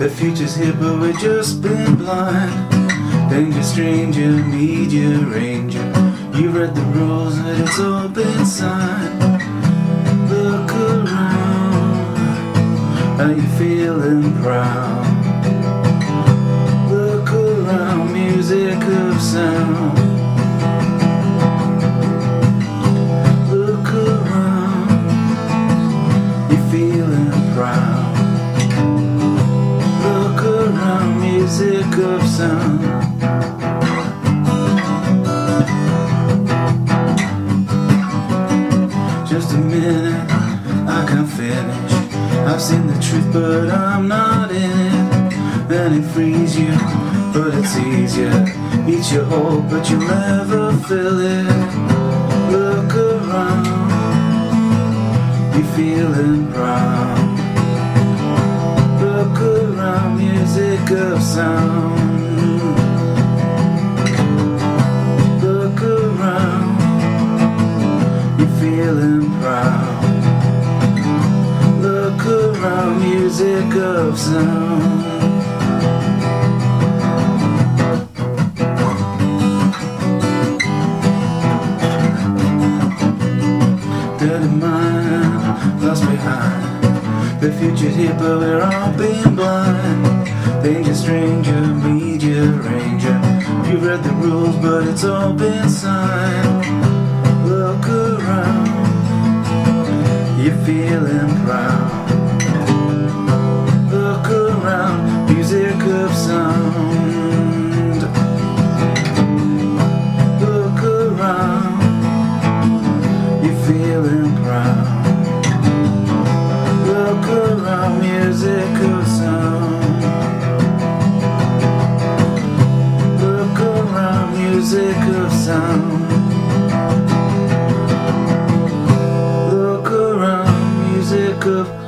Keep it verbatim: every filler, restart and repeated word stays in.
The future's here, but we've just been blind. Danger stranger, media ranger. You read the rules and it's all been signed. Look around, are you feeling proud? Look around, music of sound. Look around, you're feeling proud. Look around, music of sound. Just a minute, I can't finish. I've seen the truth, but I'm not in it. And it frees you, but it's easier. Eats your whole, but you'll never fill it. Look around, you're feeling proud. Look around, music of sound. Look around, you're feeling proud. Look around, music of sound. Dirty mind, lost behind. The future's here, but we're all being blind. Danger stranger, media ranger. You read the rules, but it's all been signed. Look around, you're feeling proud. Look around, music of sound. Look around, you're feeling proud. Look around, music of sound. Look around, music of sound. Look around, music of